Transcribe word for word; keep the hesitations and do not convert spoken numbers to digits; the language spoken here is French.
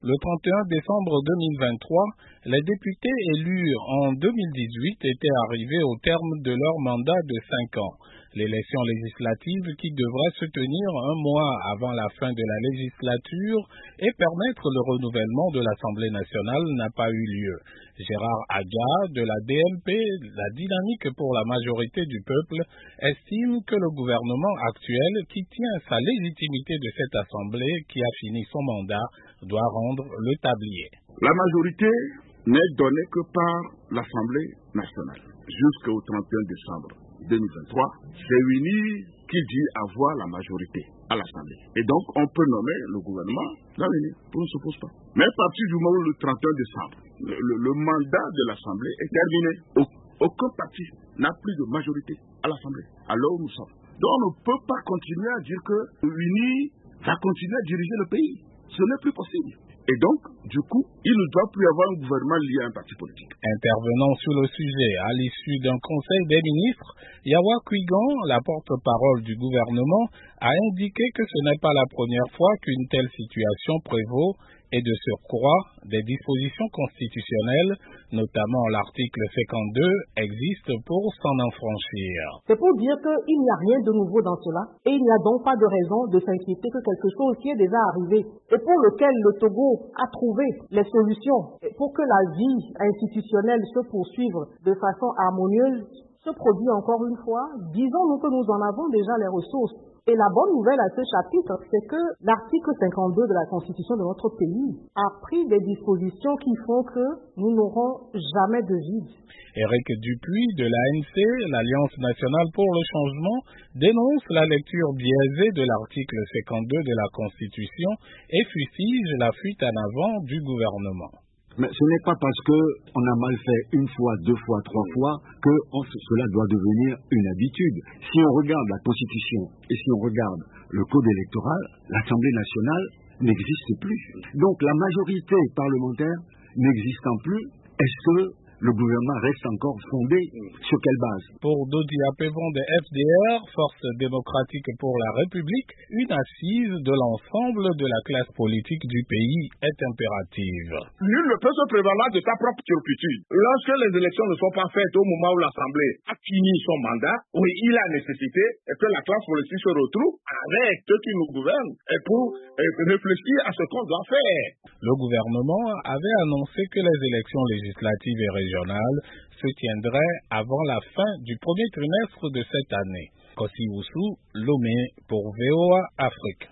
Le trente et un décembre deux mille vingt-trois, les députés élus en deux mille dix-huit étaient arrivés au terme de leur mandat de cinq ans. L'élection législative qui devrait se tenir un mois avant la fin de la législature et permettre le renouvellement de l'Assemblée nationale n'a pas eu lieu. Gérard Aga de la D M P, la Dynamique pour la majorité du peuple, estime que le gouvernement actuel, qui tient sa légitimité de cette Assemblée qui a fini son mandat, doit rendre le tablier. La majorité n'est donnée que par l'Assemblée nationale jusqu'au trente et un décembre deux mille vingt-trois. C'est l'Uni qui dit avoir la majorité à l'Assemblée. Et donc, on peut nommer le gouvernement l'avenir. On ne s'oppose pas. Mais à partir du moment où le trente et un décembre, le, le, le mandat de l'Assemblée est terminé, aucun parti n'a plus de majorité à l'Assemblée. Alors nous sommes. Donc, on ne peut pas continuer à dire que l'Uni va continuer à diriger le pays. Ce n'est plus possible. Et donc, du coup, il ne doit plus y avoir un gouvernement lié à un parti politique. Intervenant sur le sujet à l'issue d'un conseil des ministres, Yawa Kwigan, la porte-parole du gouvernement, a indiqué que ce n'est pas la première fois qu'une telle situation prévaut et de surcroît, des dispositions constitutionnelles, notamment l'article cinquante-deux, existent pour s'en affranchir. C'est pour dire qu'il n'y a rien de nouveau dans cela et il n'y a donc pas de raison de s'inquiéter que quelque chose qui est déjà arrivé et pour lequel le Togo a trouvé les solutions pour que la vie institutionnelle se poursuive de façon harmonieuse se produit encore une fois. Disons-nous que nous en avons déjà les ressources. Et la bonne nouvelle à ce chapitre, c'est que l'article cinquante-deux de la Constitution de notre pays a pris des dispositions qui font que nous n'aurons jamais de vide. Éric Dupuis de l'A N C, l'Alliance nationale pour le changement, dénonce la lecture biaisée de l'article cinquante-deux de la Constitution et fustige la fuite en avant du gouvernement. Mais ce n'est pas parce qu'on a mal fait une fois, deux fois, trois fois que on, cela doit devenir une habitude. Si on regarde la Constitution et si on regarde le Code électoral, l'Assemblée nationale n'existe plus. Donc la majorité parlementaire n'existant plus, est-ce que le gouvernement reste encore fondé sur quelle base? Pour Dodi Apevon de F D R, Force démocratique pour la République, une assise de l'ensemble de la classe politique du pays est impérative. Nul ne peut se prévaloir de sa propre turpitude. Lorsque les élections ne sont pas faites au moment où l'Assemblée a fini son mandat, oui, il a nécessité que la classe politique se retrouve avec ceux qui nous gouvernent et pour réfléchir à ce qu'on doit faire. Le gouvernement avait annoncé que les élections législatives et régionales se tiendrait avant la fin du premier trimestre de cette année. Kossi Oussou, Lomé pour V O A Afrique.